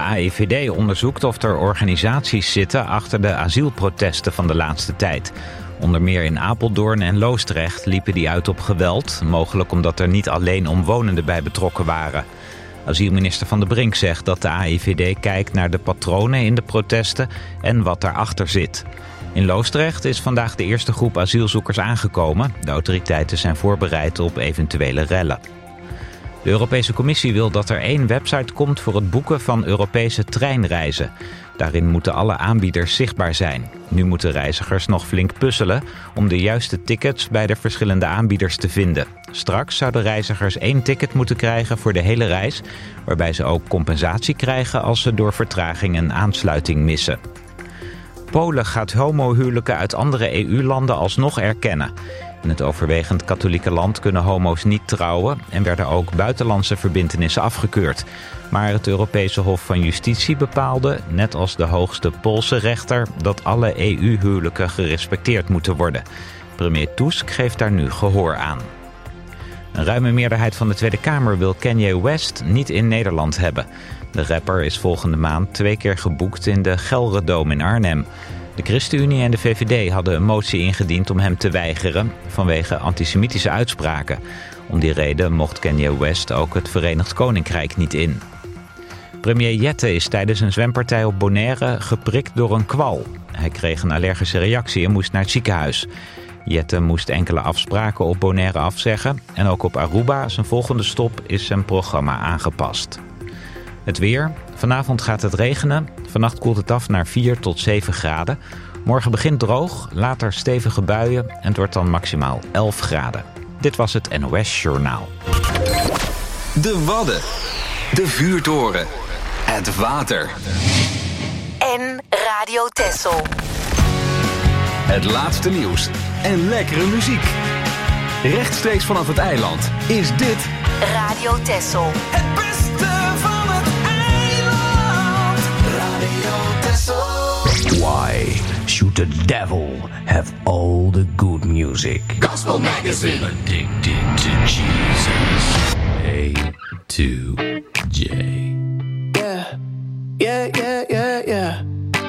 AIVD onderzoekt of er organisaties zitten achter de asielprotesten van de laatste tijd. Onder meer in Apeldoorn en Loosdrecht liepen die uit op geweld, mogelijk omdat er niet alleen omwonenden bij betrokken waren. Asielminister Van der Brink zegt dat de AIVD kijkt naar de patronen in de protesten en wat daarachter zit. In Loosdrecht is vandaag de eerste groep asielzoekers aangekomen. De autoriteiten zijn voorbereid op eventuele rellen. De Europese Commissie wil dat er 1 website komt voor het boeken van Europese treinreizen. Daarin moeten alle aanbieders zichtbaar zijn. Nu moeten reizigers nog flink puzzelen om de juiste tickets bij de verschillende aanbieders te vinden. Straks zouden reizigers 1 ticket moeten krijgen voor de hele reis, waarbij ze ook compensatie krijgen als ze door vertraging een aansluiting missen. Polen gaat homohuwelijken uit andere EU-landen alsnog erkennen. In het overwegend katholieke land kunnen homo's niet trouwen en werden ook buitenlandse verbintenissen afgekeurd. Maar het Europese Hof van Justitie bepaalde, net als de hoogste Poolse rechter, dat alle EU-huwelijken gerespecteerd moeten worden. Premier Tusk geeft daar nu gehoor aan. Een ruime meerderheid van de Tweede Kamer wil Kanye West niet in Nederland hebben. De rapper is volgende maand 2 keer geboekt in de Gelredome in Arnhem. De ChristenUnie en de VVD hadden een motie ingediend om hem te weigeren vanwege antisemitische uitspraken. Om die reden mocht Kanye West ook het Verenigd Koninkrijk niet in. Premier Jette is tijdens een zwempartij op Bonaire geprikt door een kwal. Hij kreeg een allergische reactie en moest naar het ziekenhuis. Jette moest enkele afspraken op Bonaire afzeggen en ook op Aruba, zijn volgende stop, is zijn programma aangepast. Het weer. Vanavond gaat het regenen. Vannacht koelt het af naar 4 tot 7 graden. Morgen begint droog, later stevige buien en het wordt dan maximaal 11 graden. Dit was het NOS Journaal. De Wadden. De Vuurtoren. Het water. En Radio Texel. Het laatste nieuws en lekkere muziek. Rechtstreeks vanaf het eiland is dit Radio Texel. Het beste van het eiland. Radio Texel. Why should the devil have all the good music? Gospel Magazine. Addicted to Jesus. A to J. Yeah.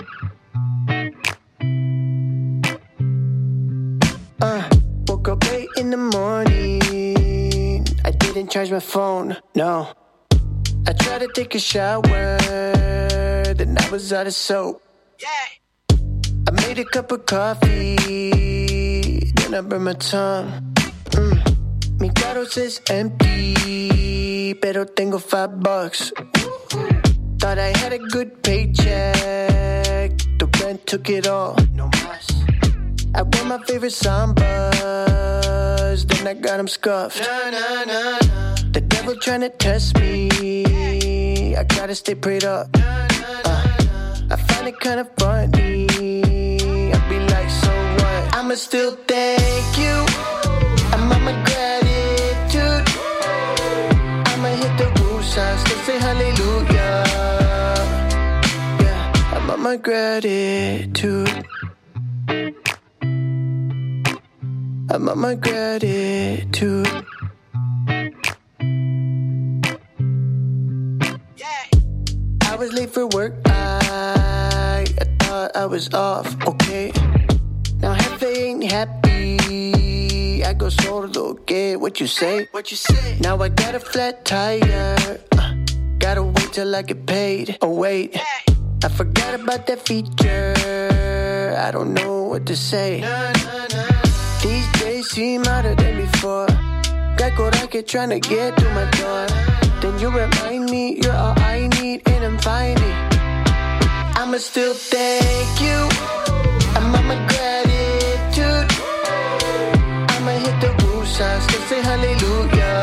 Woke up late in the morning. I didn't charge my phone, no. I tried to take a shower, then I was out of soap. Yeah. I made a cup of coffee, then I burned my tongue. Mi carro says empty, pero tengo $5. Thought I had a good paycheck, the rent took it all. No mas. I wore my favorite sambas, then I got them scuffed. The devil tryna test me, I gotta stay prayed up. I find it kinda funny, I be like, so what? I'ma still thank you, I'm on my gratitude. I'ma hit the roof, still say hallelujah. Yeah, I'm on my gratitude. I'm on my gratitude. I was late for work, I thought I was off, okay. Now Jefe ain't happy, I go sordo, get what you say. Now I got a flat tire, gotta wait till I get paid. Oh wait, I forgot about that feature, I don't know what to say. These days seem harder than before. Got coraje trying to get through my door. Then you remind me you're all I need and I'm finding. I'ma still thank you, I'm on my gratitude. I'ma hit the roof, still say hallelujah.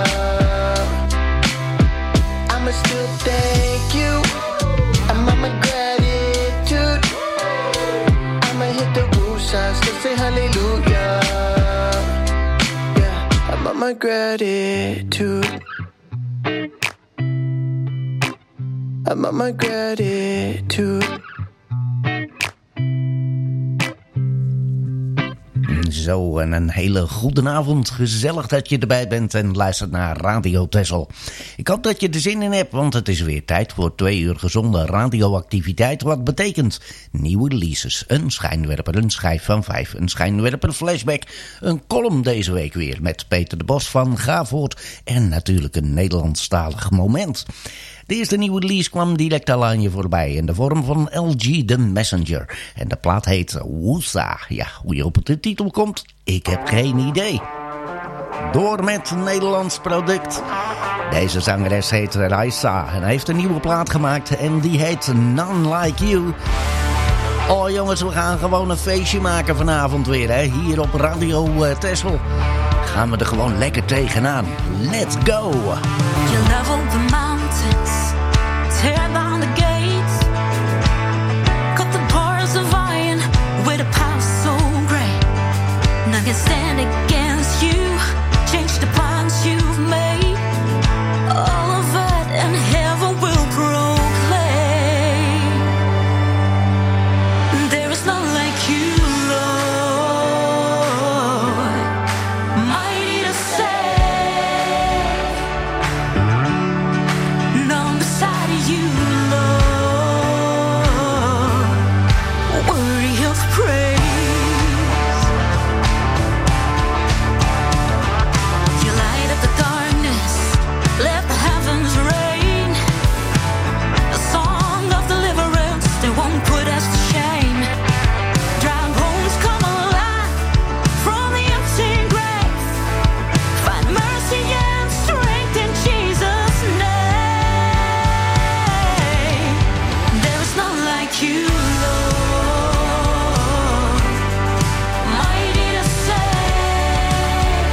I'ma still thank you, I'm on my gratitude. I'ma hit the roof, still say hallelujah. Yeah, I'm on my gratitude. I'm on my gratitude. Zo, en een hele goede avond. Gezellig dat je erbij bent en luistert naar Radio Texel. Ik hoop dat je er zin in hebt, want het is weer tijd voor 2 uur gezonde radioactiviteit. Wat betekent nieuwe releases, een schijnwerper, een schijf van 5, een schijnwerper flashback, een column deze week weer met Peter de Bos van Gavoort en natuurlijk een Nederlandstalig moment. De eerste nieuwe release kwam direct al aan je voorbij in de vorm van LG The Messenger. En de plaat heet Woesa. Ja, hoe je op de titel komt, ik heb geen idee. Door met een Nederlands product. Deze zangeres heet Raisa en heeft een nieuwe plaat gemaakt en die heet None Like You. Oh jongens, we gaan gewoon een feestje maken vanavond weer, hè? Hier op Radio Texel. Gaan we er gewoon lekker tegenaan. Let's go! You level the mountains, tear down the gates, cut the bars of iron with a power so great. None can stand against you, change the plans you've made. All of it and heaven will proclaim. There is none like you, Lord, mighty to save. None beside you, Lord, worthy of praise. You light up the darkness, let the heavens rain. A song of deliverance that won't put us to shame. Dry bones come alive from the empty grave. Find mercy and strength in Jesus' name. There is none like you, Lord, mighty to save.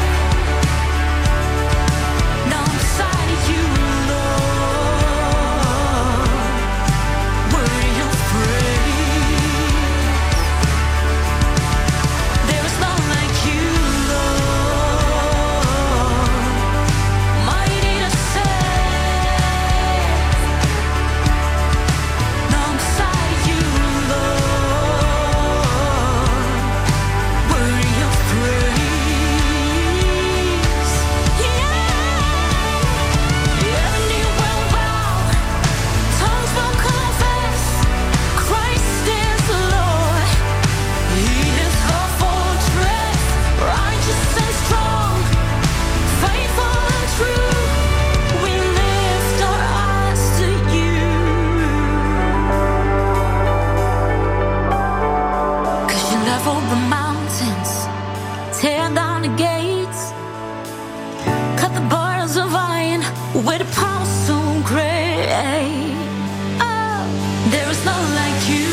None beside you, Lord, worthy of praise. There is none like you, Lord, mighty to save. None beside you, Lord, worthy of praise. Every knee will bow, tongues will confess, Christ is Lord. He is our fortress, righteous and strong, faithful and true. We lift our eyes to you. 'Cause you level the mountains, tear down the gates, cut the bars of iron with a power so great. Oh, there is none like you,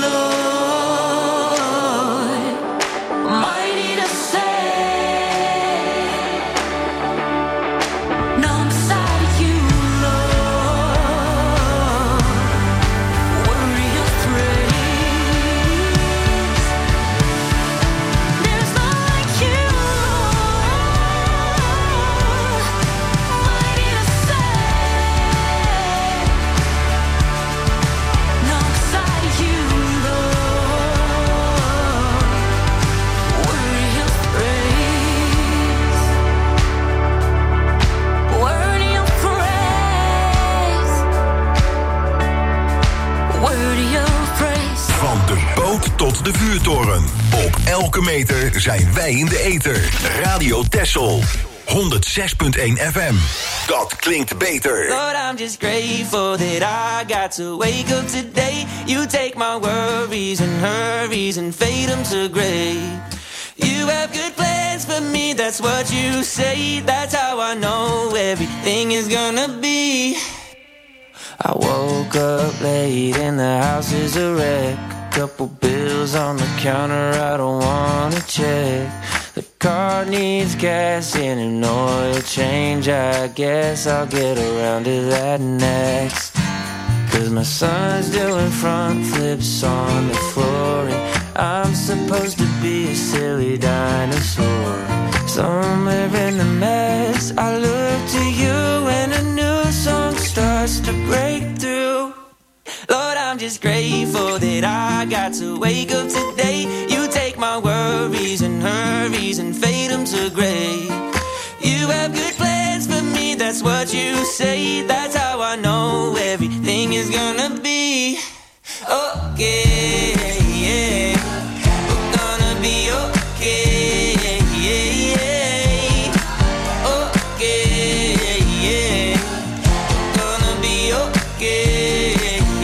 Lord, mighty to save. None beside you, Lord, worthy of praise. There is none like you, mighty to save. None beside you, Lord, worthy of praise. Worthy of praise. Worthy of praise. Van de boot tot de vuurtoren. Op elke meter zijn wij in de ether. Radio Texel. 106.1 FM. Dat klinkt beter. Lord, I'm just grateful that I got to wake up today. You take my worries and hurries and fade them to gray. You have good plans for me, that's what you say. That's how I know everything is gonna be. I woke up late and the house is a wreck. Couple bills on the counter I don't wanna check. The car needs gas and an oil change. I guess I'll get around to that next. 'Cause my son's doing front flips on the floor, and I'm supposed to be a silly dinosaur. Somewhere in the mess I look to you and a new song starts to break through. Lord, I'm just grateful that I got to wake up today. You take my my worries and hurries and fade them to gray. You have good plans for me, that's what you say. That's how I know everything is gonna be okay. Yeah. We're gonna be okay. Yeah. Okay. Yeah. We're gonna be okay.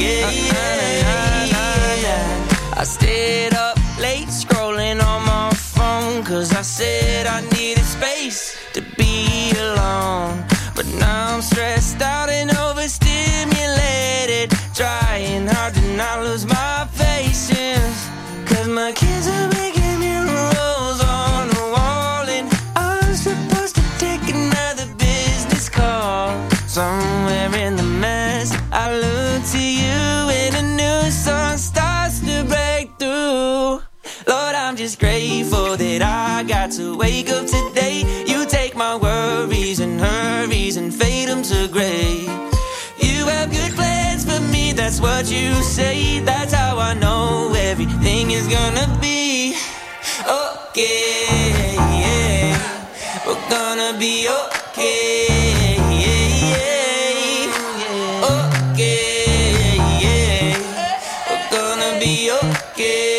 Yeah. I stayed up late scrolling on my phone, 'cause I said I needed space to be alone. But now I'm stressed out and overstimulated, trying hard to not lose my patience, 'cause my kids are making murals on the wall, and I'm supposed to take another business call. Somewhere in the mess I look to you, and a new song starts to break through. Lord, I'm just grateful that I got to wake up today. You take my worries and hurries and fade them to gray. You have good plans for me, that's what you say. That's how I know everything is gonna be okay. Yeah. We're gonna be okay. Yeah. Okay. Yeah. We're gonna be okay.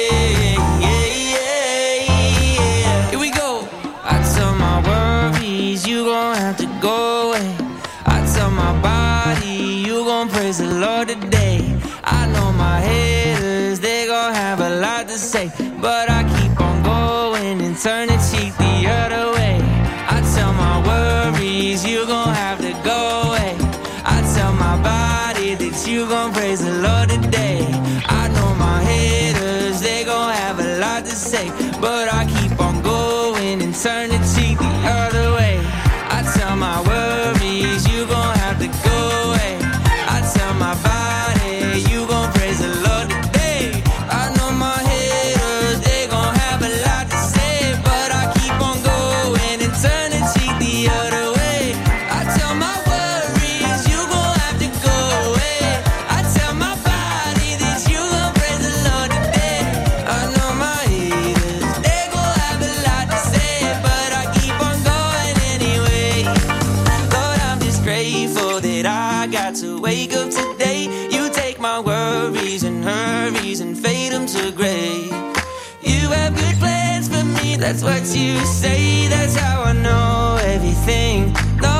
Go away. I tell my body, you gon' praise the Lord today. I know my haters, they gon' have a lot to say, but I keep on going and turn the cheek the other way. I tell my worries, you gon' have to go away. I tell my body that you gon' praise the Lord today. I know my haters, they gon' have a lot to say, but I keep on going and turn the cheek the other way. I tell my worries, you gon' have to go away. I tell my body, you gon' praise the Lord today. I know my haters, they gon' have a lot to say, but I keep on going and turn the cheek the other way. I tell my worries, you gon' have to go away. I tell my body that you gon' praise the Lord today. I know my haters, they gon' have a lot to say, but I keep on going anyway. Lord, I'm just grateful that I got to wake up today. You take my worries and hurries and fade them to gray. You have good plans for me, that's what you say. That's how I know everything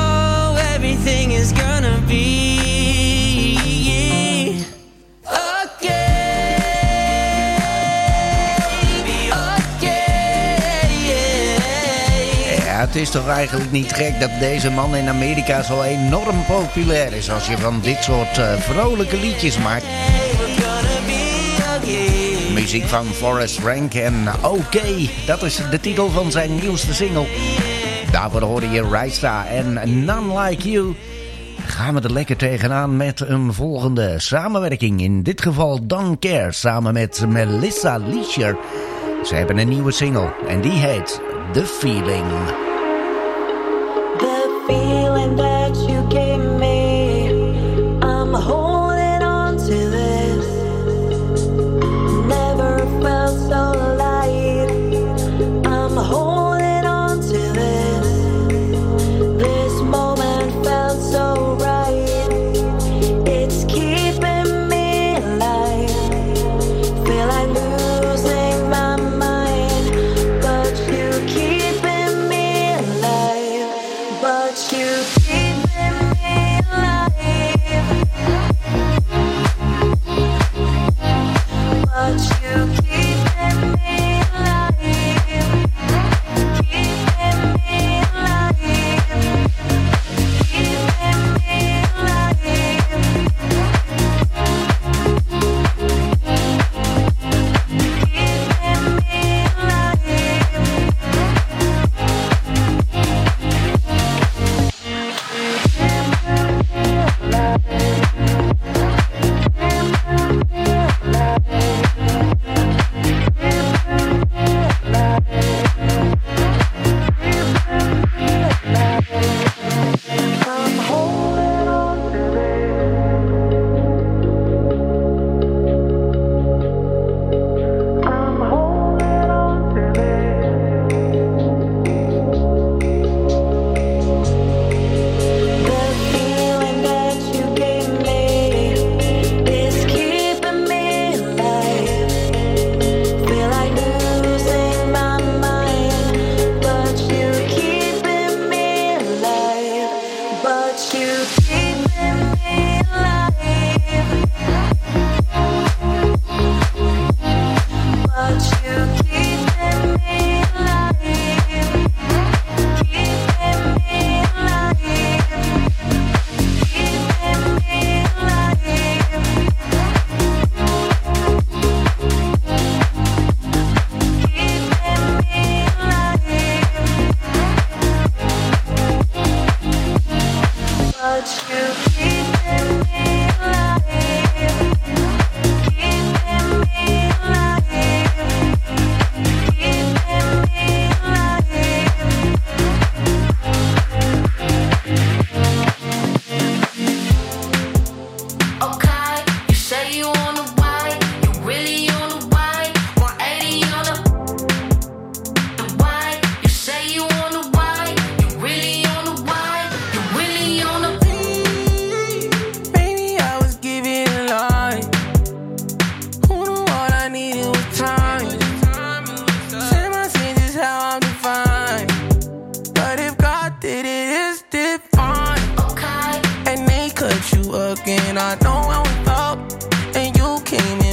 is gonna be het is toch eigenlijk niet gek dat deze man in Amerika zo enorm populair is als je van dit soort vrolijke liedjes maakt. Muziek van Forrest Frank en OK, dat is de titel van zijn nieuwste single. Daarvoor hoorde je Raista en None Like You. Gaan we er lekker tegenaan met een volgende samenwerking. In dit geval Don't Care samen met Melissa Leisure. Ze hebben een nieuwe single en die heet The Feeling. The feeling that you gave me, I'm holding on to this. Never felt so light, I'm holding on to this. This moment felt so right, it's keeping me alive. Feel like losing my mind, but you keeping me alive. But you keep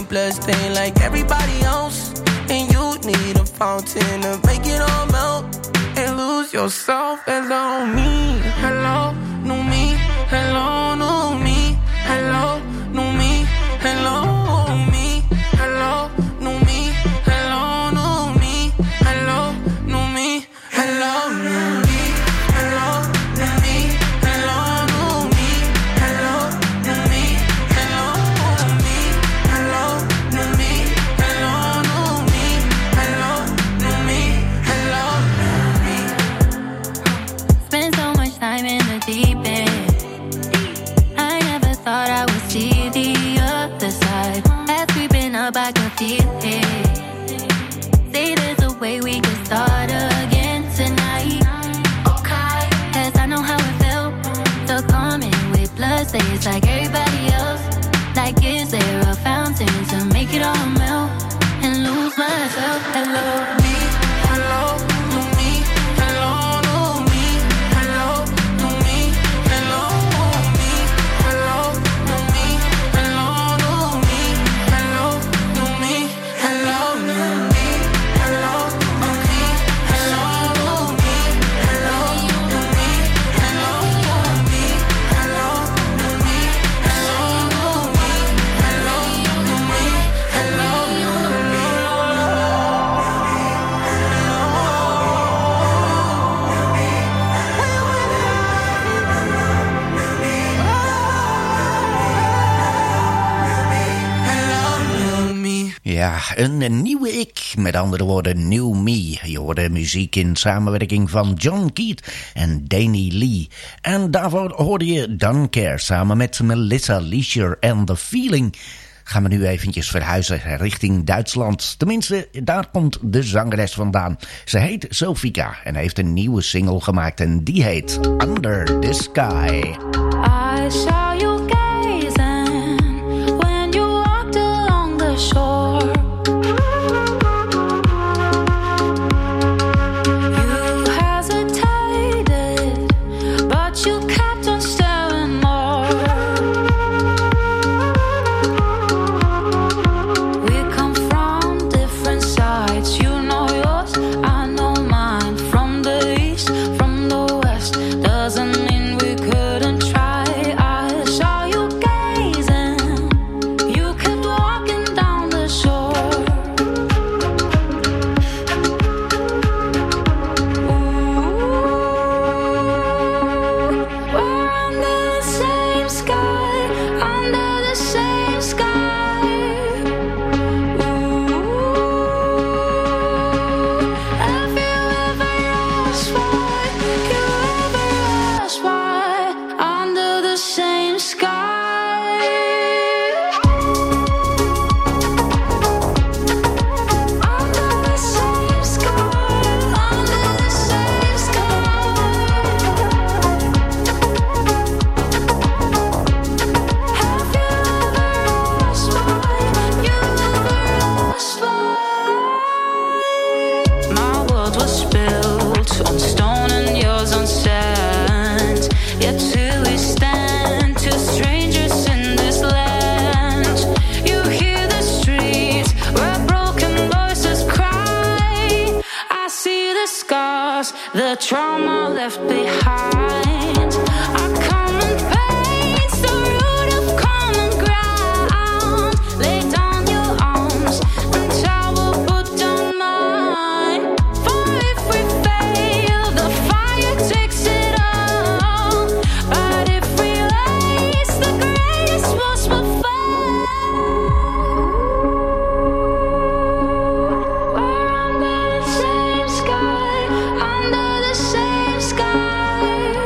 bloodstain like everybody else. And you need a fountain to make it all melt and lose yourself. Hello, me. Hello, new me. Hello, new me. Hello, new me. Hello, me. Hello, new me. Hello, new me. Hello, new me. Hello, new me. Hello, new me. Hello, new me. Hello, new me. Hello, me. Hello, new me. Hello, new me. Hello, new me. Hello, new me. Spend so much time in the deep end. I never thought I would see the other side. As creeping up, I can feel it. Say there's a way we can start again tonight. Okay. 'Cause I know how it felt. So coming with blood, say it's like everybody else. Like, is there a fountain to make it all melt and lose myself? Hello, me. Hello, new me. Hello, new me. Hello, new me. Hello, me. Hello, new me. Hello, new me. Hello, new me. Hello, new me. Hello, new me. Hello, new me. Hello, new me. Hello, new me. Hello, new me. Hello, new me. Hello, new me. Hello, new me. Ja, een nieuwe ik. Met andere woorden, New Me. Je hoorde muziek in samenwerking van John Keat en Danny Lee. En daarvoor hoorde je Don't Care samen met Melissa Leisure en The Feeling. Gaan we nu eventjes verhuizen richting Duitsland. Tenminste, daar komt de zangeres vandaan. Ze heet Sofika en heeft een nieuwe single gemaakt en die heet Under the Sky. I saw you gazing when you walked along the shore. You hesitated, but you kept on staring more. We come from different sides. You know yours, I know mine. From the east, from the west, doesn't mean we couldn't try. I saw you gazing, you kept walking down the shore. Ooh, we're under the same sky, under the same sky. Ooh, have you ever asked why? You ever asked why? Under the same sky. Under the same sky. Under the same sky. Have you ever asked why? You ever asked why? My world was built on stone and yours on sand. Yet till we stand, two strangers in this land. You hear the streets where broken voices cry. I see the scars, the trauma left behind. Our common pains, the root of common ground. Lay down your arms and I will put down mine. For if we fail, the fire takes it all. But if we raise, the greatest walls will fall. We're under the same sky, under the same sky.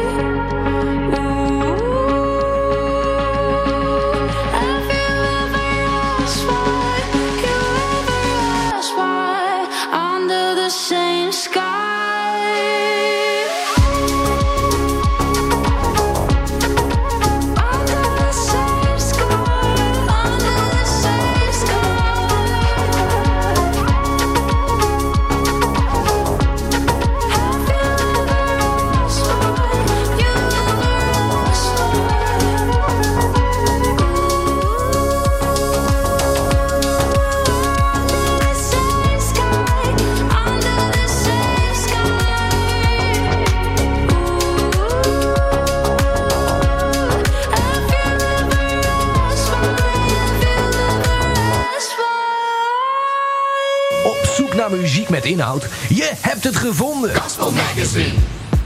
naar muziek met inhoud? Je hebt het gevonden. Gospel Magazine.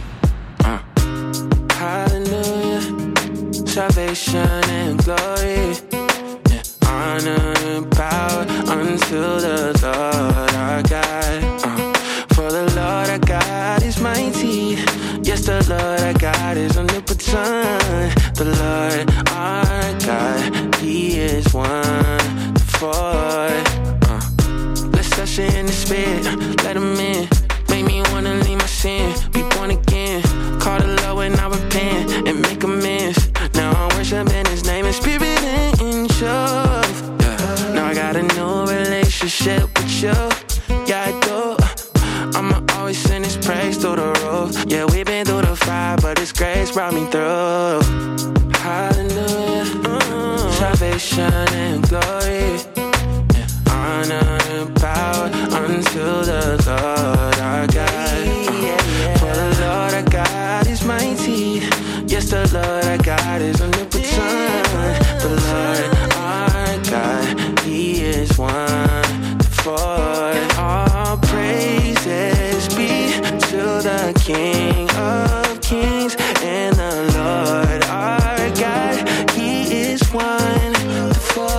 Hallelujah. Salvation and glory. Yeah. Honor and power unto the Lord our God. For the Lord our God is mighty. Yes, the Lord our God is omnipotent. The Lord our God, He is wonderful. Let's usher in the spirit, let Him in. Make me wanna leave my sin, be born again. Call the Lord when I repent and make amends. Now I'm worshiping His name in spirit and in truth. Yeah. Now I got a new relationship with you. Yeah, I do. I'ma always send His praise through the roof. Yeah, we've been through the fire, but His grace brought me through. Hallelujah. Salvation and glory. Yeah. Honor and power unto the Lord our God. For the Lord our God is mighty. Yes, the Lord our God is omnipotent. The Lord our God, He is wonderful. And all praises be to the King of Kings and the Lord our God. He is wonderful.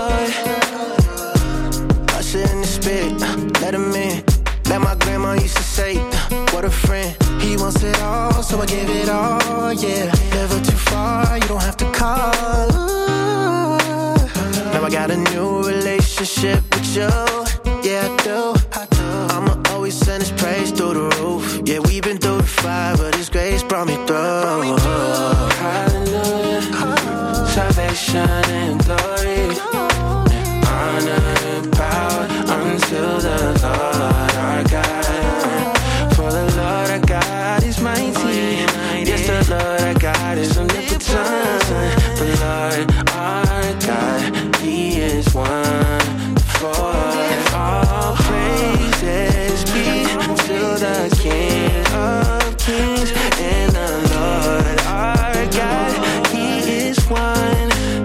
Usher in the spirit, let Him in. Like my grandma used to say, what a friend. He wants it all, so I give it all, yeah. Never too far, you don't have to call. Now I got a new relationship with you. Yeah, I do. I'ma always send His praise through the roof. Yeah, we've been through the fire, but His grace brought me through. Hallelujah. Salvation and glory. Honor and power unto the Lord our God. For the Lord our God is mighty. Yes, the Lord our God is omnipotent. The Lord our God, He is wonderful. All praises be to the King of Kings and the Lord our God. He is wonderful.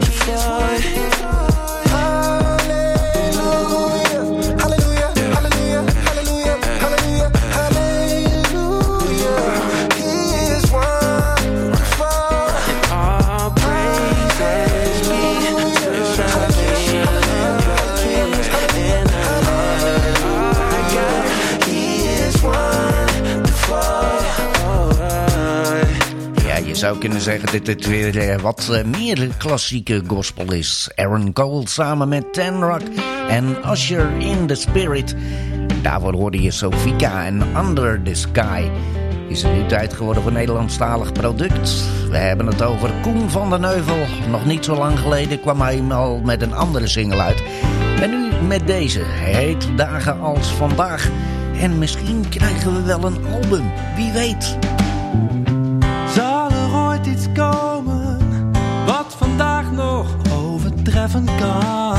Je zou kunnen zeggen dat dit weer wat meer klassieke gospel is. Aaron Cole samen met Ten Rock en Usher in the Spirit. Daarvoor hoorde je Sofika en Under the Sky. Is het nu tijd geworden voor een Nederlandstalig product? We hebben het over Koen van den Heuvel. Nog niet zo lang geleden kwam hij al met een andere single uit. En nu met deze. Hij heet Dagen als Vandaag. En misschien krijgen we wel een album. Wie weet. Zal er ooit iets komen wat vandaag nog overtreffen kan?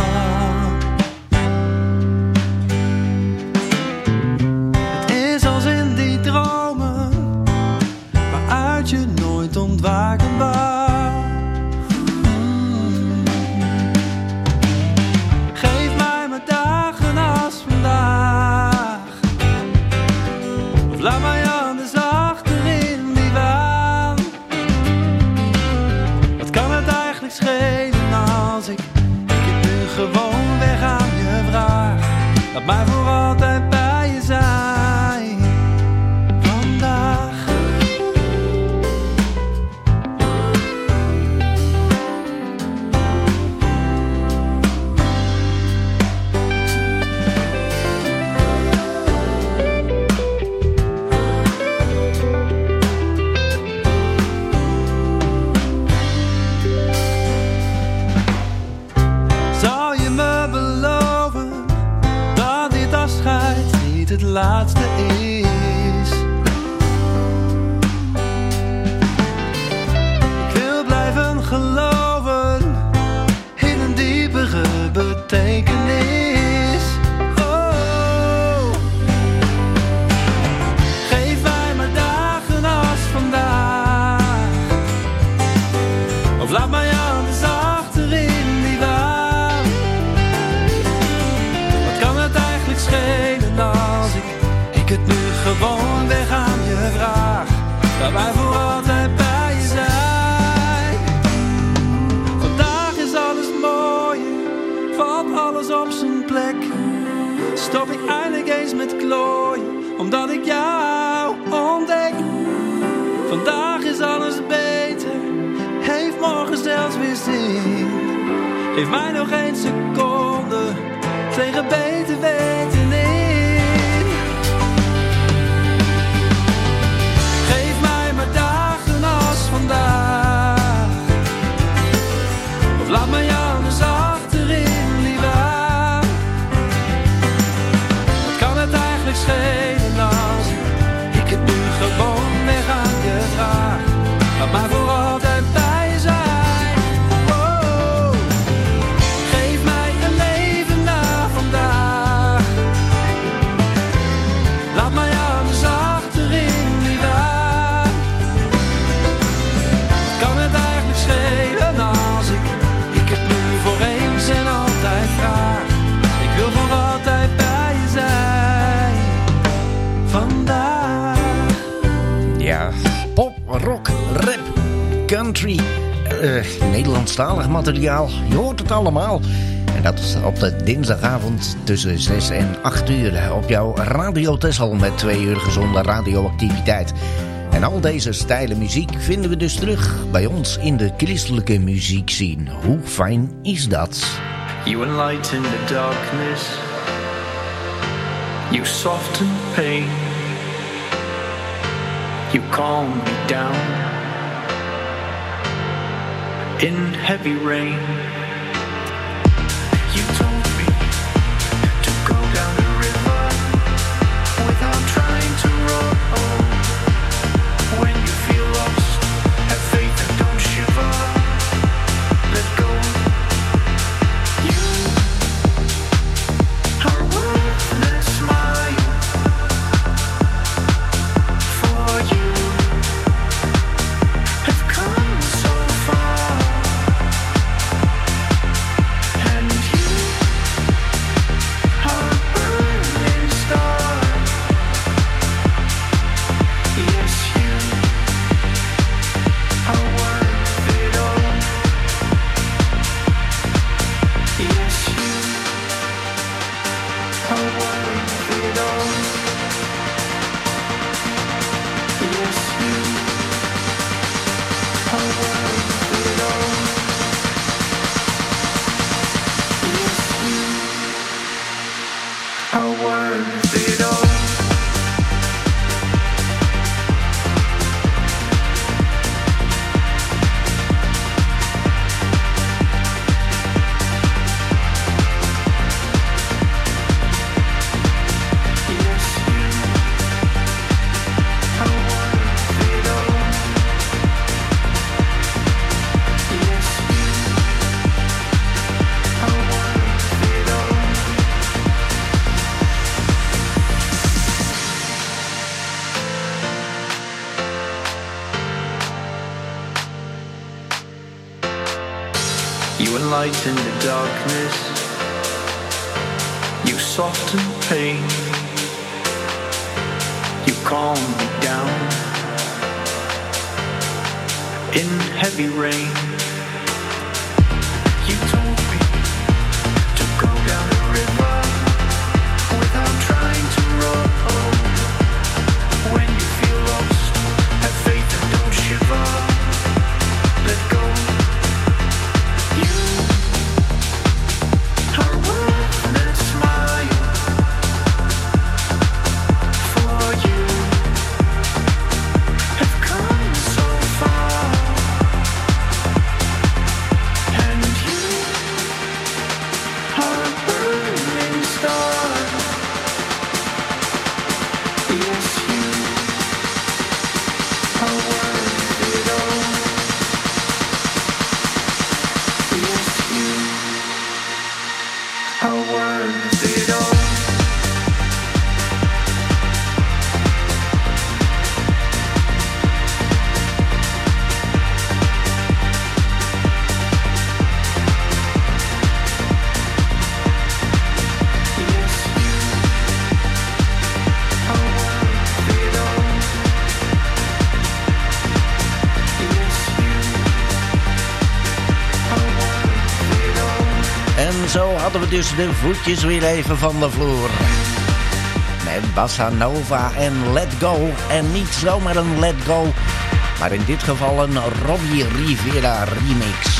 Het is als in die dromen waaruit je nooit ontwaken wou. Geef mij maar dagen als vandaag, of laat mij anders achterin die waan. Wat kan het eigenlijk schelen als ik het nu gewoon weg aan je vraag? Laat mij voor altijd bij je zijn vandaag. Zou je me beloven dat dit afscheid niet het laatste is? Ik wil blijven geloven in een diepere betekenis. Oh. Geef mij maar dagen als vandaag, of laat mij anders achterin die waan. Wat kan het eigenlijk schelen als ik plek. Stop ik eindelijk eens met klooien, omdat ik jou ontdek. Vandaag is alles beter, heeft morgen zelfs weer zin. Geef mij nog 1 seconde, tegen beter weten in. Geef mij maar dagen als vandaag, of laat mij anders achterin, liever. Wat kan het eigenlijk schelen als ik het nu gewoon weg aan je vraag? Laat mij voor altijd bij je zijn. Oh, geef mij een leven na vandaag. Laat mij anders achterin, liever. Kan het eigenlijk schelen als ik het nu voor eens en altijd vraag? Ik wil voor altijd bij je zijn. Vandaag. Ja, pop, rock, rap, country, Nederlandstalig materiaal. Je hoort het allemaal. En dat is op de dinsdagavond tussen 6 en 8 uur op jouw Radio Texel met 2 uur gezonde radioactiviteit. En al deze stijlen muziek vinden we dus terug bij ons in de christelijke muziekscene. Hoe fijn is dat? You enlighten the darkness, you soften pain, you calm me down in heavy rain. You told me to go down the river without trying to row. When you feel lost, have faith and don't shiver. Let go. You are worth the smile. For you have come so far, and you are a burning star. Yes, you are worth it all. Yes, you are worth it all. Yes, you are worth it all. Yes, you are worth it all. You enlighten the darkness, you soften pain, you calm me down in heavy rain. You told me to go down the river without trying to row. When you feel lost, have faith and don't shiver. Let go. You are worth the smile. For you have come so far, and you are a burning star. Yes, you are worth it all. Yes, you are worth it all. En zo had hadden we dus de voetjes weer even van de vloer. Met Bossa Nova en Let Go. En niet zomaar een Let Go, maar in dit geval een Robbie Rivera remix.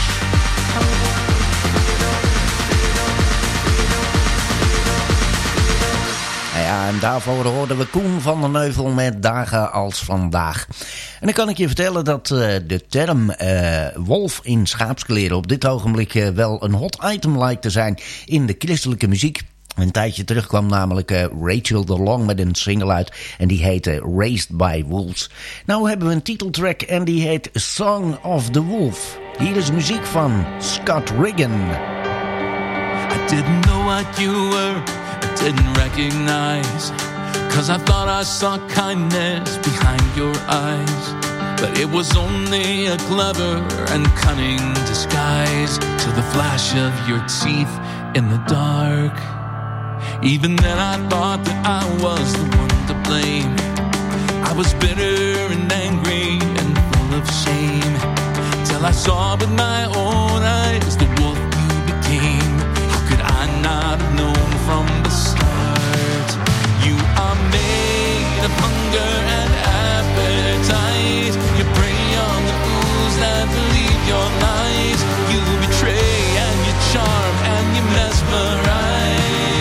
Ja, en daarvoor hoorden we Koen van der Neuvel met Dagen als vandaag. En dan kan ik je vertellen dat de term wolf in schaapskleren op dit ogenblik wel een hot item lijkt te zijn in de christelijke muziek. Een tijdje terug kwam namelijk Rachel DeLong met een single uit en die heette Raised by Wolves. Nou hebben we een titeltrack en die heet Song of the Wolf. Hier is muziek van Scott Riggin. I didn't know what you were, I didn't recognize, 'cause I thought I saw kindness behind your eyes. But it was only a clever and cunning disguise to the flash of your teeth in the dark. Even then I thought that I was the one to blame. I was bitter and angry and full of shame, till I saw with my own eyes the wolf you became. How could I not have known from the start? You are made of hunger and appetite. You prey on the fools that believe your lies. You betray and you charm and you mesmerize.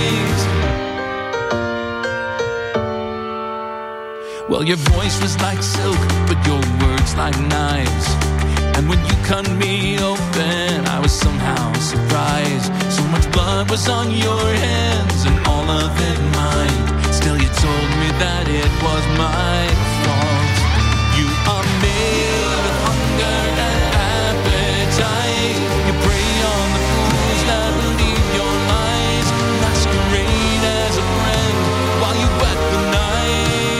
Well, your voice was like silk, but your words like knives. And when you cut me open, I was somehow surprised. So much blood was on your hands and all of it mine. Still you told me that it was my fault. You are made of hunger and appetite. You prey on the fools that believe your lies. Masquerade as a friend while you weaponize.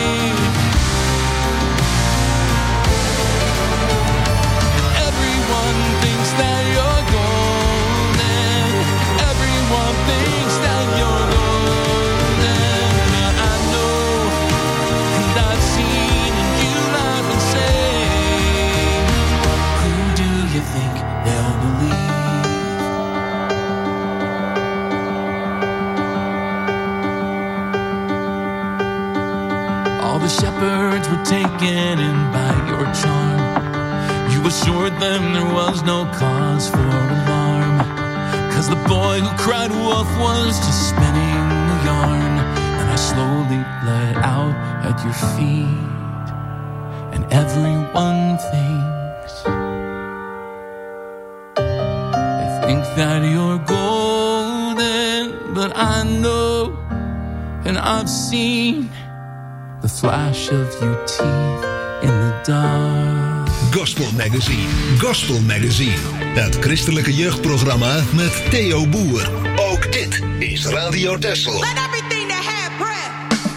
Everyone thinks that you're golden. Everyone thinks that you're golden. But I know, and I've seen, and you laugh and say, who do you think they'll believe? All the shepherds were taken in by your charm. You assured them there was no cause for alarm, 'cause the boy who cried wolf was just spinning a yarn. And I slowly bled out at your feet, and everyone thinks they think that you're golden. But I know, and I've seen the flash of your teeth in the dark. Gospel Magazine. Gospel Magazine. Het christelijke jeugdprogramma met Theo Boer. Ook dit is Radio Texel. Let everything that had breath.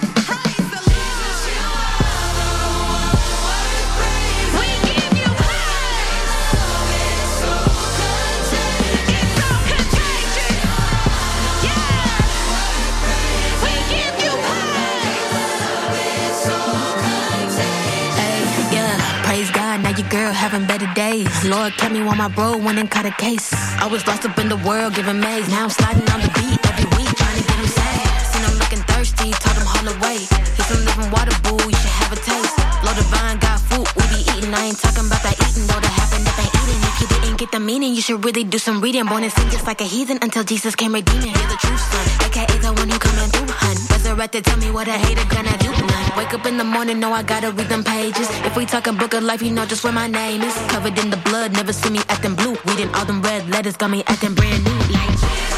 Your girl having better days. Lord kept me on my road when and cut a case. I was lost up in the world giving maze. Now I'm sliding on the beat every week trying to get him saved. Seen him looking thirsty, told him haul away. He's some living water, boo, you should have a taste. Lord Divine got food, we be eating. I ain't talking about that eating, though that happened if they eating. If you didn't get the meaning, you should really do some reading. Born and sing just like a heathen until Jesus came redeeming. You're the true son, aka the one who coming through, hun. Resurrected, tell me what a hater gonna do. Wake up in the morning, know I gotta read them pages. If we talking book of life, you know just where my name is. Covered in the blood, never see me acting blue. Reading all them red letters, got me acting brand new. Like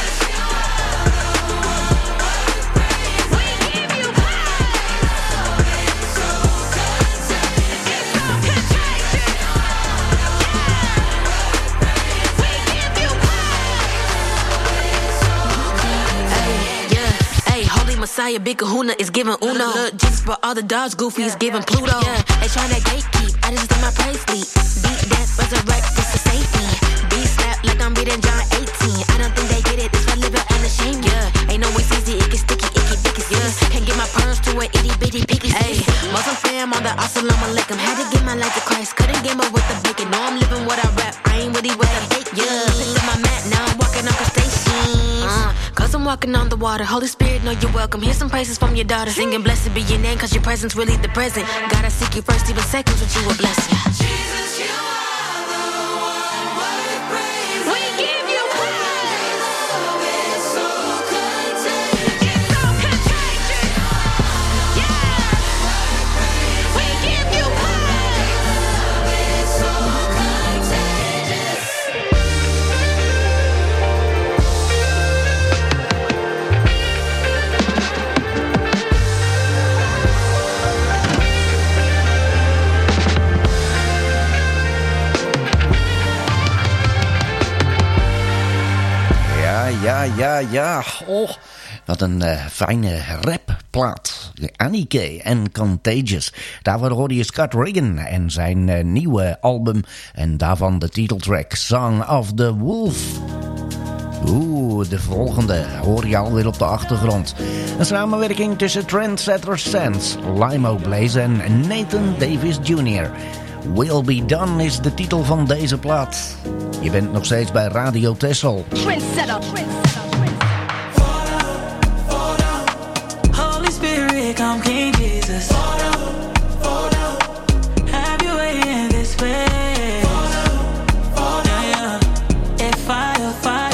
Messiah, big kahuna is giving uno. Look, Jesus for all the dogs, Goofy is giving Pluto. Yeah, they tryna gatekeep, I just let my praise sleep. Beat that, resurrect, this to save me. Beat slap like I'm reading John 18. I don't think they get it, this for living unashamed. Yeah, ain't no way easy, it gets sticky, icky, dicky. Yeah, can't get my pearls to an itty bitty picky. Hey, Muslim fam on the assalamu alaikum. Had to get my life to Christ, couldn't game up with the bacon. No, I'm living what I rap, I ain't really what I fake. Yeah, picked up my mat, now I'm walking up the station. walking on the water. Holy Spirit, know you're welcome. Here's some praises from your daughter. Singing, blessed be your name, cause your presence really the present. Gotta seek you first, even seconds with you a blessing. Jesus, you are the one worth praising. We give you praise. Love is so contagious. It's so contagious. Yeah. We give you praise. Love is so contagious. Ja. Oh, wat een fijne rapplaat. Annie en Contagious. Daarvoor hoorde je Scott Regan en zijn nieuwe album. En daarvan de titeltrack Song of the Wolf. De volgende hoor je alweer op de achtergrond. Een samenwerking tussen Trendsetter Sense, Limo Blaze en Nathan Davis Jr. Will Be Done is de titel van deze plaat. Je bent nog steeds bij Radio Texel. Trendsetter. Holy Spirit, come King Jesus. Have your way in this place. Yeah. Fire.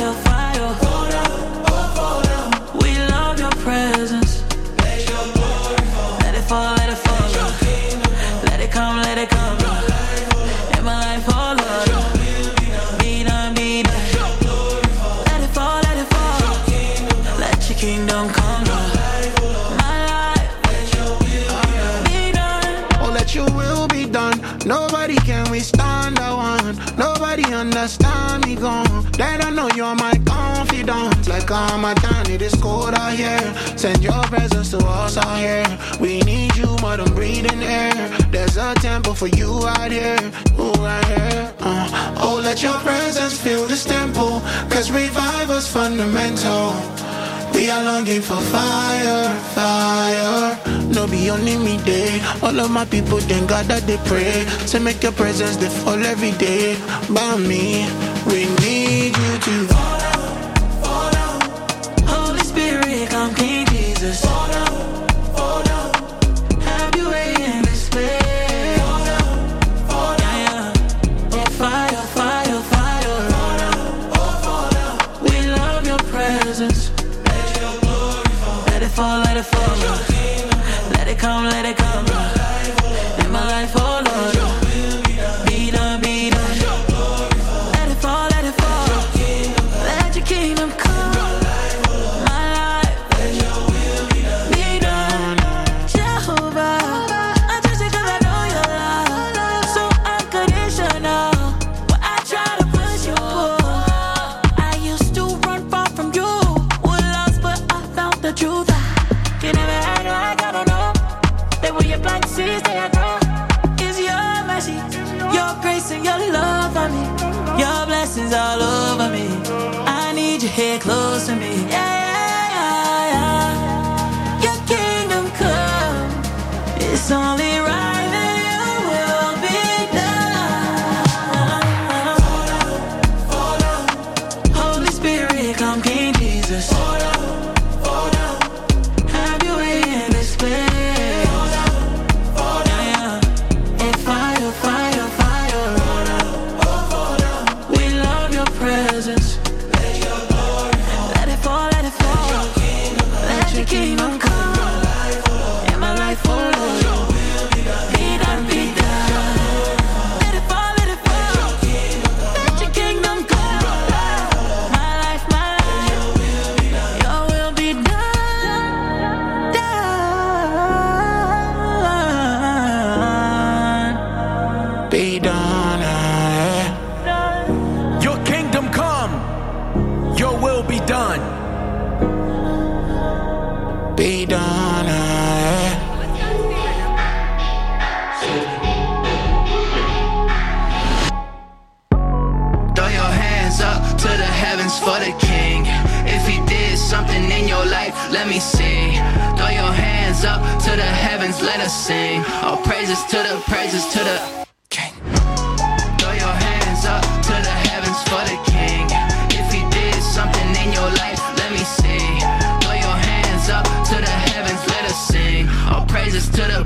We love your presence. Let your glory fall. Let it fall. Let it come. In my life, oh Lord. Be done. Let it fall. Let your kingdom come, Lord. Your will be done. Nobody can withstand that one. Nobody understand me gone. They don't know you're my confidant. Like I'm a done, it is cold out here. Send your presence to us out here. We need you more than breathing air. There's a temple for you out here. Ooh, right here. Oh, let your presence fill this temple. Cause revival's fundamental. We are longing for fire. No be only me day. All of my people then God that they pray. So make your presence they fall every day. By me, we need you to fall down. Holy Spirit, come King Jesus. Fall down. Have your way in this place. Fall down. Yeah. Fire. Fall down. We love your presence. Let it fall. Let it come. In my life, oh Lord. Be done. Let it fall. Let your kingdom come. My life, be done. Jehovah, I trust you 'cause I know your love. So unconditional. When I try to push you, I used to run far from you. Was lost, but I found the truth. You never act like I don't know. They were your black seeds, they are grown. It's your mercy, your grace and your love for me. Your blessings all over me. I need you here close to me. Yeah. Your kingdom come. It's only right that your will be done. Fall down. Holy Spirit, come King Jesus. Fall down. Have your way in this place. Fall down. And fire. We love your presence. Let your glory fall. Let it fall. Let your kingdom come. In my life, oh Lord. Be done. Let it fall. Let your kingdom come. My life. Your will be done. Be done. Your kingdom come. Your will be done. Be done. Throw your hands up to the heavens for the King. If he did something in your life, let me see. Throw your hands up to the heavens, let us sing. All praises to the King. Throw your hands up to the heavens for the King. If he did something in your life, let me see.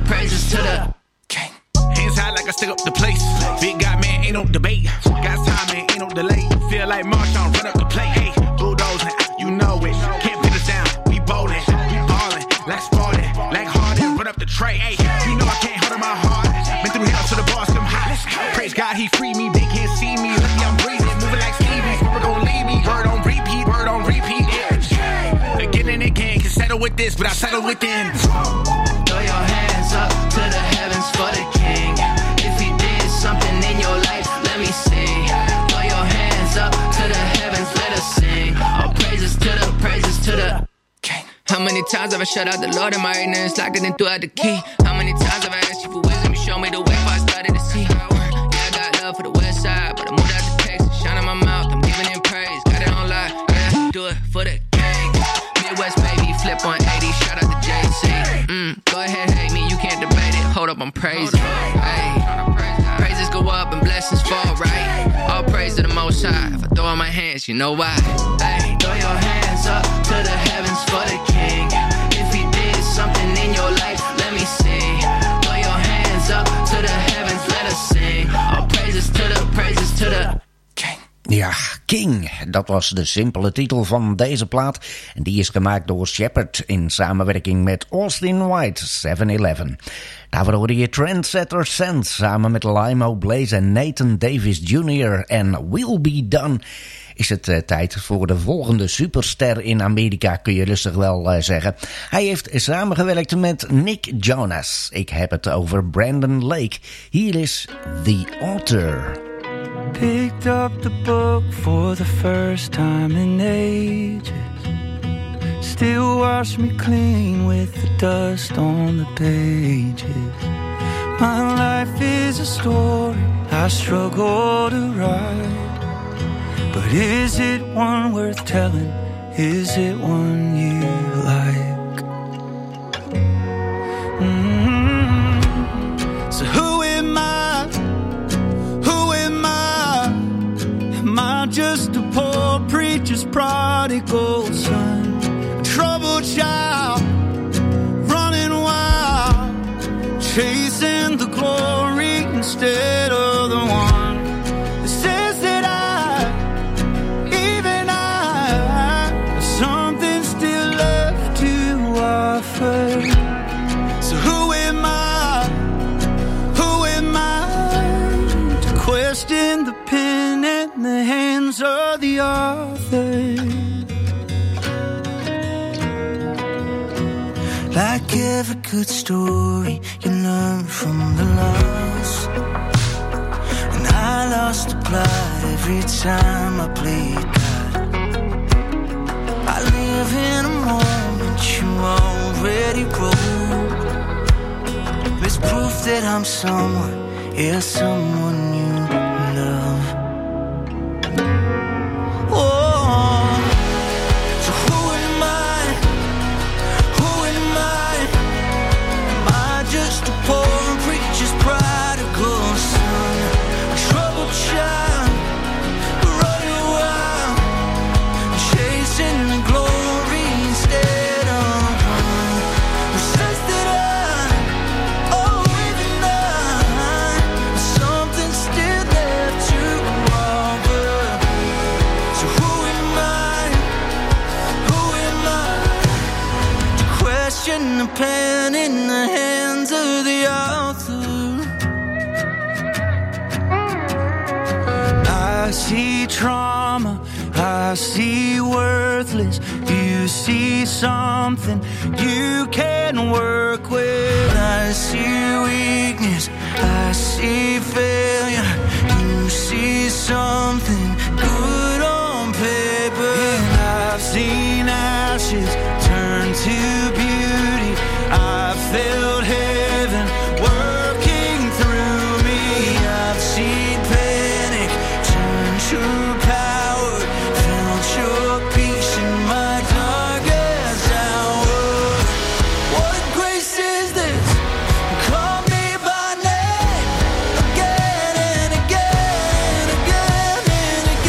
praises to the king. Hands high like I stick up the place. Big guy, man, ain't no debate. Got time, man, ain't no delay. Feel like Marshawn, run up the plate. Hey, bulldozing, you know it. Can't pin us down, we bowling, we ballin', like Spartan, like Harden, run up the tray. Hey, you know I can't hold in my heart. Been through hell to the boss, them hot. Praise God, he freed me, they can't see me. Lucky I'm breathing, moving like Stevie. Never gon' leave me. Word on repeat, yeah. Again and again, can settle with this, but I settle within. Throw your hands up to the heavens for the king. If he did something in your life, let me see. Throw your hands up to the heavens, let us sing. All praises to the king. How many times have I shut out the Lord in my ignorance, locked it and threw out the key? How many times have I asked you for wisdom, you show me the way before I started to see? Yeah, I got love for the west side, but I moved out to Texas, shining my mouth, I'm giving him praise. Got it on live, yeah, do it for the king. Midwest baby, flip on 80, shout out to JC. Go ahead, hate me, you can't debate it. Hold up, I'm praising. Hey, praises go up and blessings fall, right? All praise to the Most High. If I throw in my hands, you know why. Hey, throw your hands up to the heavens for the king. If he did something in your life, let me see. Throw your hands up to the heavens, let us sing. All praises to the king. Ja, King, dat was de simpele titel van deze plaat. En die is gemaakt door Shepard in samenwerking met Austin White, 7-Eleven. Daarvoor hoorde je Trendsetter Sense samen met Limo Blaze en Nathan Davis Jr. En Will Be Done. Is het tijd voor de volgende superster in Amerika, kun je rustig wel zeggen. Hij heeft samengewerkt met Nick Jonas. Ik heb het over Brandon Lake. Hier is The Author. Picked up the book for the first time in ages. Still wash me clean with the dust on the pages. My life is a story I struggle to write. But is it one worth telling? Is it one you like? So who am I? Who am I? Am I just a poor preacher's prodigal son? A troubled child, running wild, chasing the glory instead of the one that says that even I, have something still left to offer. So who am I? Who am I to question the pen in the hands of the author? Like every good story, you learn from the loss. And I lost the plot every time I played God. I live in a moment you already wrote. It's proof that I'm someone, yeah, someone you love. Oh, so who am I? Who am I? Am I just a poor preacher's prodigal son? A troubled child, running wild, chasing the glory instead of one who says that even I, something still left to offer. So who am I? Who am I to question the pen in the hands of the author? I see trauma, I see worthless. You see something you can work with. I see weakness, I see failure. You see something good on paper. And I've seen ashes turn to beauty. I've felt heaven working through me. I've seen panic turn to power. Felt your peace in my darkest hour. What grace is this? Call me by name again and again and again and again.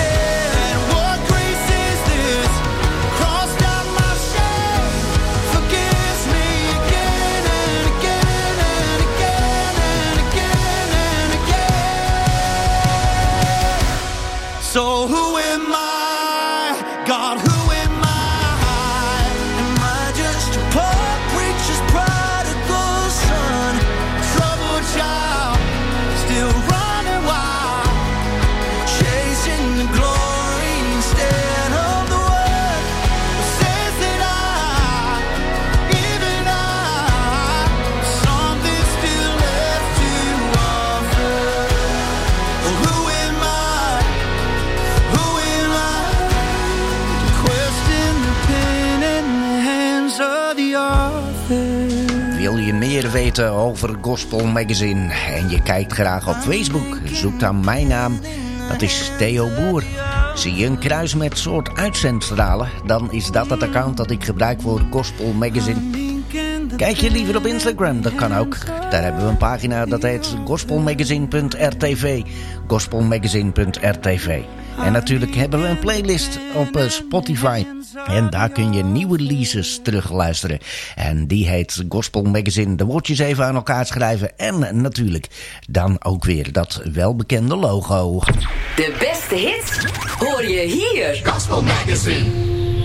of the office. Wil je meer weten over Gospel Magazine en je kijkt graag op Facebook? Zoek dan mijn naam, dat is Theo Boer. Zie je een kruis met soort uitzendstralen? Dan is dat het account dat ik gebruik voor Gospel Magazine. Kijk je liever op Instagram, dat kan ook. Daar hebben we een pagina, dat heet gospelmagazine.rtv. Gospelmagazine.rtv. En natuurlijk hebben we een playlist op Spotify. En daar kun je nieuwe releases terugluisteren. En die heet Gospel Magazine. De woordjes even aan elkaar schrijven. En natuurlijk dan ook weer dat welbekende logo. De beste hits hoor je hier. Gospel Magazine.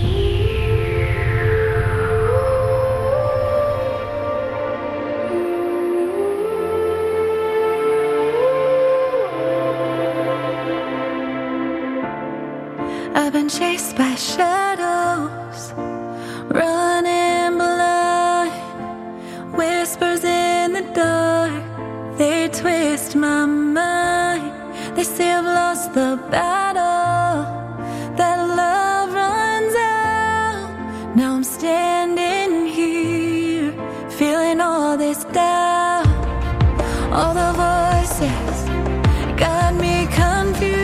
I've been chased by shadows, running blind, whispers in the dark, they twist my mind. They say I've lost the battle, that love runs out. Now I'm standing here, feeling all this doubt. All the voices got me confused.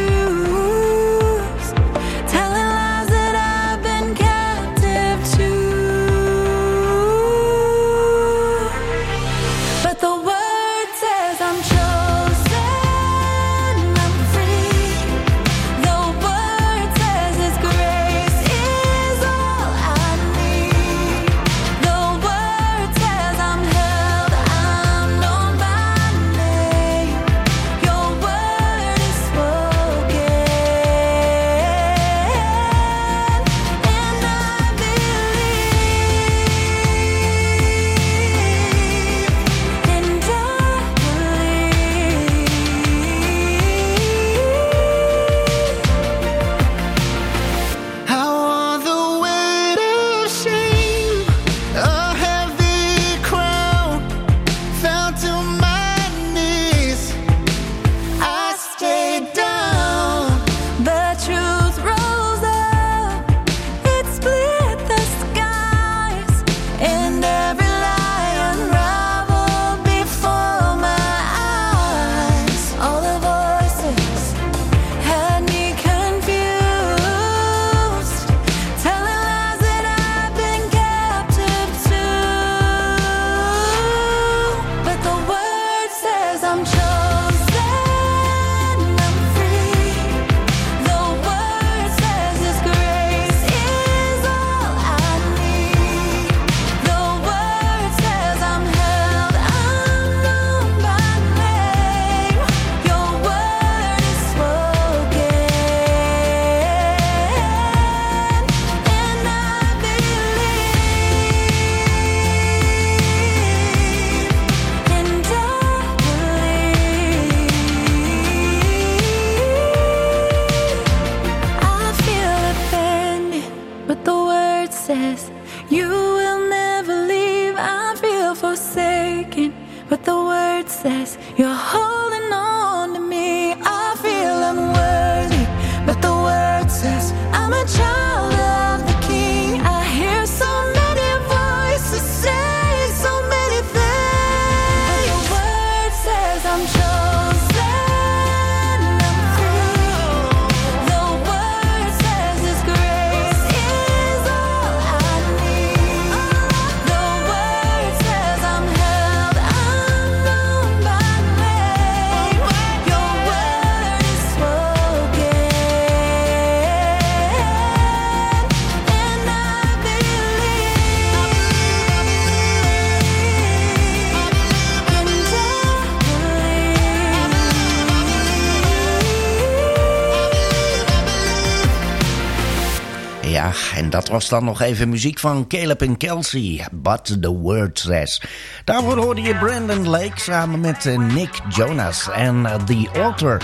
En dat was dan nog even muziek van Caleb en Kelsey, But The Word Says. Daarvoor hoorde je Brandon Lake samen met Nick Jonas en The Altar.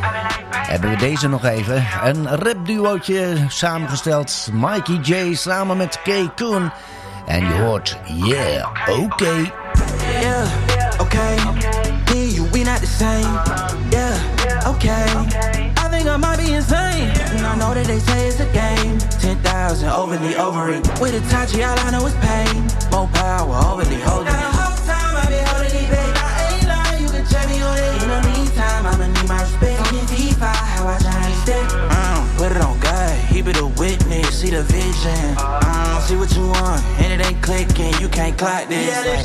Hebben we deze nog even. Een rapduootje samengesteld. Mikey J samen met K. Koen. En je hoort Yeah, Okay. Yeah, okay. Me and you, we not the same. Yeah, okay. I think I might be insane. And I know that they say it's a game. 10,000 overly overeat. With a Tachi, all I know is pain. More power, overly holding. Now the whole time I been holding it back. I ain't lying, you can check me on it. In the meantime, I'ma need my respect. On your D5, how I change step. Put it on God, he be the witness, see the vision. See what you want, and it ain't clicking, you can't clock this. Yeah, like,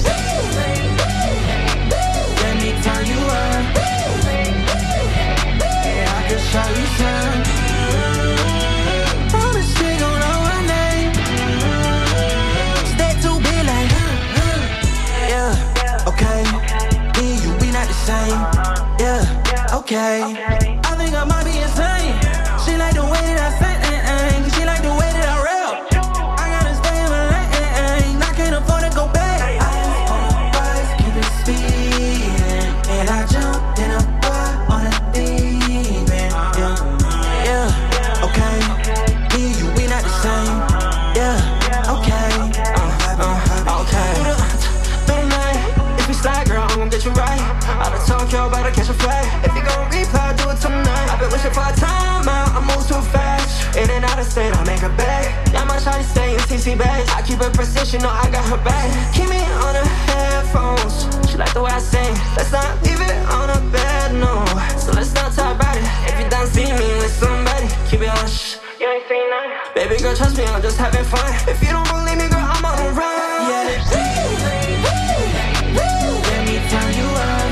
let me turn you on. Yeah, I can show you some. Promise they gon' know my name. Stay too big like, yeah, okay. Me and you, we not the same. Yeah, okay. I think I might be insane. She like the way that I sing, she like the way that I rap. I gotta stay in my lane, I can't afford to go back. I just on the bus, keep it speeding, and I jumped in a bar on a deep end. Yeah, okay. Me and you, we not the same. Yeah, okay. Okay. Better night, if we slide, girl, I'm gon' get you right. Out of Tokyo, about to catch a flight. If you gon' reply, do it tonight. I've been wishing for a time out, I move too fast. In and out of state, I make her back. Yeah, my shawty stay in CC bags. I keep her precision, no, I got her back. Keep me on her headphones. She like the way I sing. Let's not leave it on a bad note. So let's not talk about it. If you done see me with somebody, keep it hush. You ain't seen nothing. Baby girl, trust me, I'm just having fun. If you don't believe me, girl, I'm on the run. Yeah. Let me turn you on.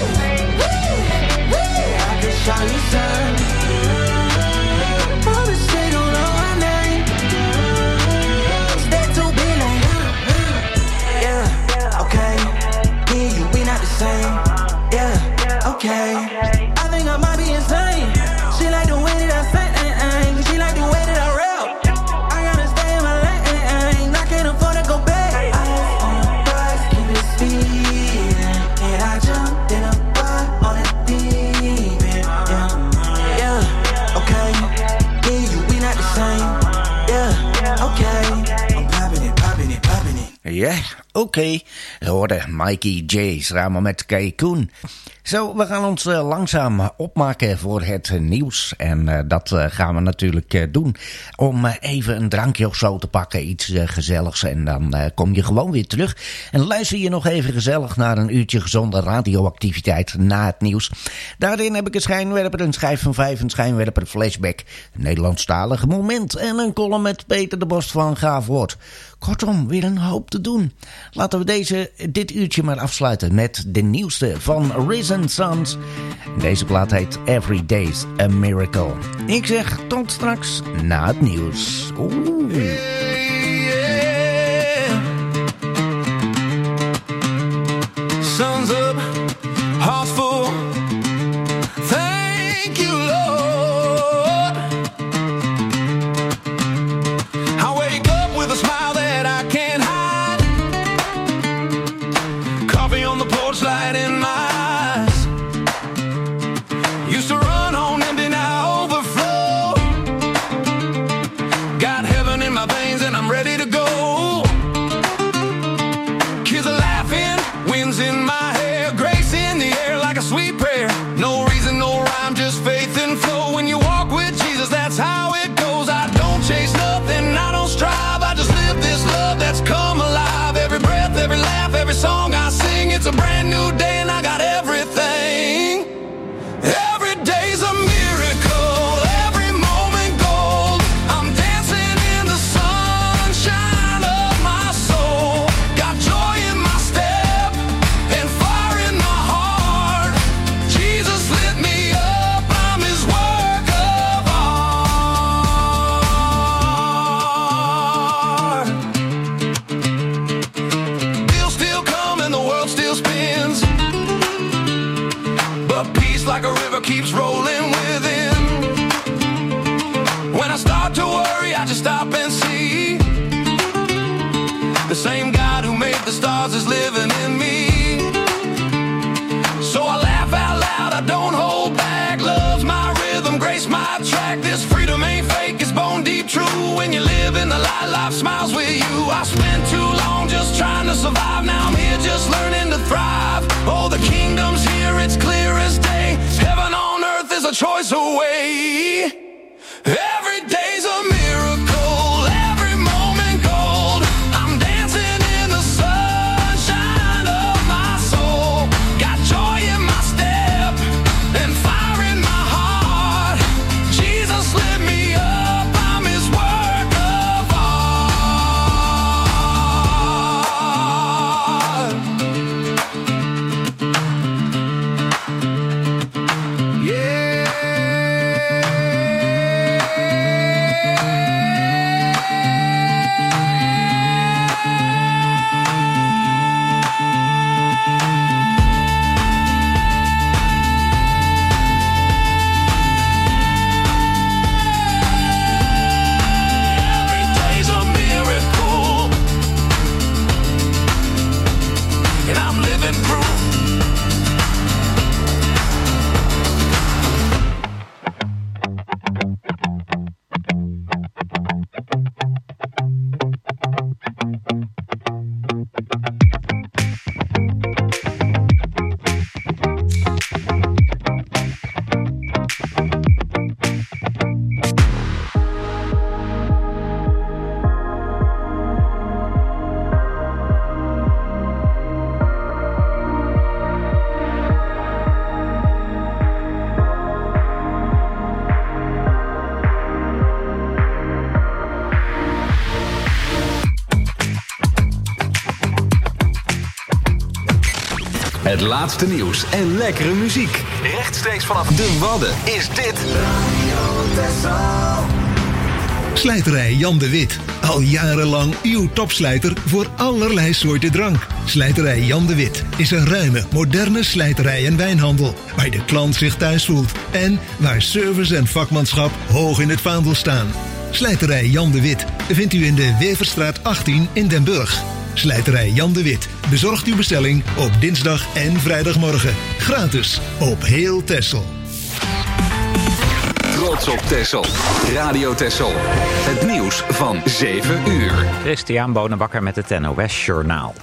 Yeah, I can show you some. Promise they don't know my name. Stay too big like, yeah, okay. Me and you, we not the same. Yeah, okay. I think I might be insane. She like the way that I sing. She like the way that I rap. I gotta stay in my lane, I can't afford to go back. I was on the bus, keep it speeding, and I jumped in a bar on a deep end. Yeah, okay. Me and you, we not the same. Yeah, okay. I'm popping it, popping it, popping it. Ja, oké. We hoorden Mikey J samen met Kay Koen. Zo, we gaan ons langzaam opmaken voor het nieuws. En dat gaan we natuurlijk doen om even een drankje of zo te pakken. Iets gezelligs. En dan kom je gewoon weer terug. En luister je nog even gezellig naar een uurtje gezonde radioactiviteit na het nieuws. Daarin heb ik een schijnwerper, een schijf van 5, een schijnwerper, flashback, een Nederlandstalige moment en een column met Peter de Borst van Gaaf Woord. Kortom, weer een hoop te doen. Laten we dit uurtje maar afsluiten met de nieuwste van Risen Sons. Deze plaat heet Every Day's a Miracle. Ik zeg tot straks na het nieuws. Oeh. Sun's up, heart's full. Thank you, Lord. I wake up with a smile that I can't hide. Coffee on the porch, light in my eyes. Used to run on empty, now overflow. Got heaven in my veins and I'm ready to go. Kids are laughing, winds in my hair, grace in the air like a sweet prayer. No reason, no rhyme, just faith and flow. When you walk with Jesus, that's how it goes. I don't chase nothing, I don't strive. I just live this love that's come alive. Every breath, every laugh, every song I sing, it's a brand new day and I got everything. Every day's a miracle, every moment gold. I'm dancing in the sunshine of my soul. Got joy in my step and fire in my heart. Jesus lit me up, I'm his work of art. Bills still come and the world still spins, but peace like a river keeps rolling within. When I start to worry, I just stop and see the same God who made the stars is living in me. So I laugh out loud, I don't hold back. Love's my rhythm, grace my track. This freedom ain't fake, it's bone deep true. When you live in the light, life smiles with you. I spent too long just trying to survive. Now I'm here just learning to thrive. Oh, the kingdom's here, it's clear as day. Heaven on earth is a choice away. Het laatste nieuws en lekkere muziek. Rechtstreeks vanaf de Wadden is dit Slijterij Jan de Wit. Al jarenlang uw topslijter voor allerlei soorten drank. Slijterij Jan de Wit is een ruime, moderne slijterij en wijnhandel. Waar de klant zich thuis voelt. En waar service en vakmanschap hoog in het vaandel staan. Slijterij Jan de Wit vindt u in de Weverstraat 18 in Den Burg. Slijterij Jan de Wit bezorgt uw bestelling op dinsdag en vrijdagmorgen. Gratis op heel Texel. Trots op Texel. Radio Texel. Het nieuws van 7 uur. Christian Bonenbakker met het NOS Journaal.